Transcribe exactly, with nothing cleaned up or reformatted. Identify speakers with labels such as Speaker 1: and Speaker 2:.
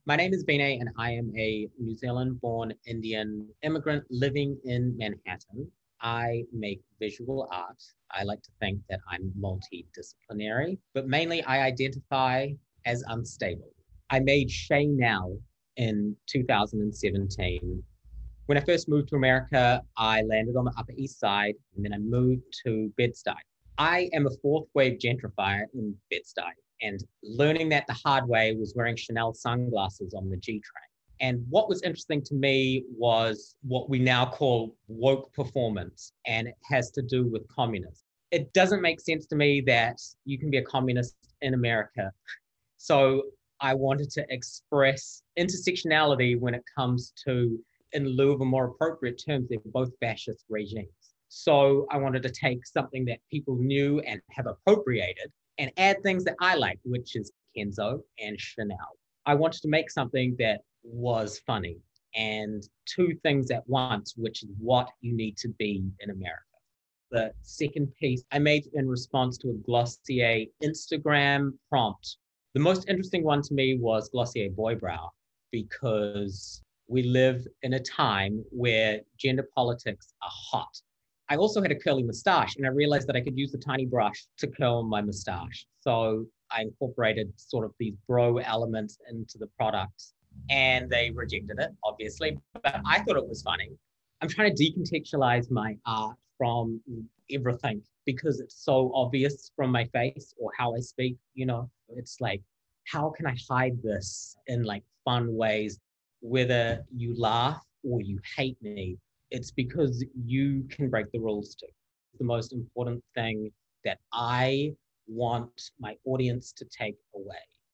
Speaker 1: My name is Vinay, and I am a New Zealand born Indian immigrant living in Manhattan. I make visual art. I like to think that I'm multidisciplinary, but mainly I identify as unstable. I made Shay Now in two thousand seventeen. When I first moved to America, I landed on the Upper East Side and then I moved to Bed-Stuy. I am a fourth wave gentrifier in Bed-Stuy, and learning that the hard way was wearing Chanel sunglasses on the G train. And what was interesting to me was what we now call woke performance, and it has to do with communism. It doesn't make sense to me that you can be a communist in America. So I wanted to express intersectionality when it comes to, in lieu of a more appropriate term, they're both fascist regimes. So I wanted to take something that people knew and have appropriated and add things that I like, which is Kenzo and Chanel. I wanted to make something that was funny and two things at once, which is what you need to be in America. The second piece I made in response to a Glossier Instagram prompt. The most interesting one to me was Glossier Boy Brow, because we live in a time where gender politics are hot. I also had a curly mustache, and I realized that I could use the tiny brush to curl my mustache. So I incorporated sort of these bro elements into the product, and they rejected it, obviously, but I thought it was funny. I'm trying to decontextualize my art from everything because it's so obvious from my face or how I speak, you know. It's like, how can I hide this in like fun ways? Whether you laugh or you hate me, it's because you can break the rules too. The most important thing that I want my audience to take away